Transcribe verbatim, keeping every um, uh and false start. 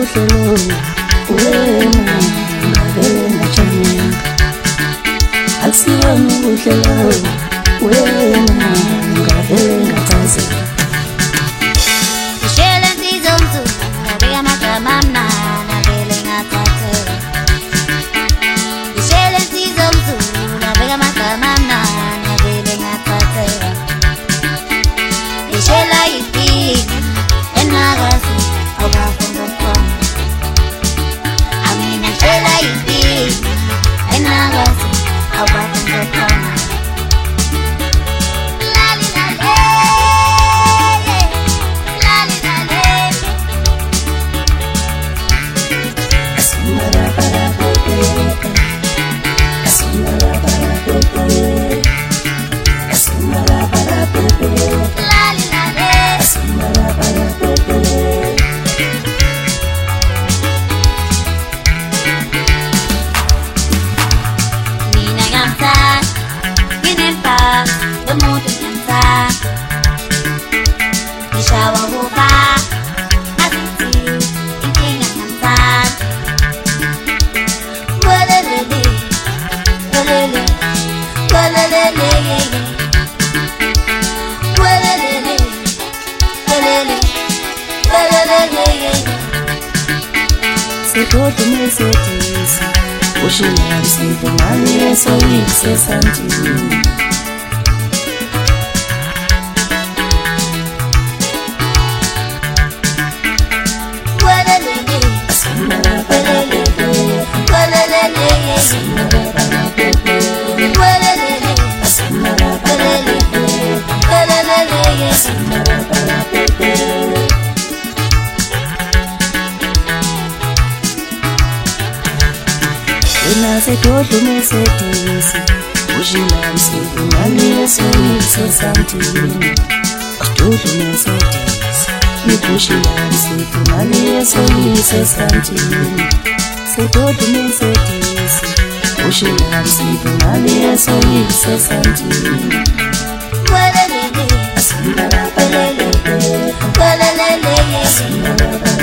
uhlelo wena ngavele ngajamela akusiyona uhlelo wena ngavele ngachazela ishela nsizomzu ngabeka amagama amnana vele ngathathela ishela nsizomzu ngabeka amagama amnana vele ngathathela ishela yipini enagazi awukafunga khona amina ishela yipini enagazi awukafunga khona Sekoto mesetisi ushila msifu mani yeso yise santini Sekoto mesetisi ushila msifu mani yeso yise santini Sekoto mesetisi Nikushila msifu mani yeso yise santini Sekoto mesetisi ushila msifu mani yeso yise santini Asimara palele, palele, asimara palele.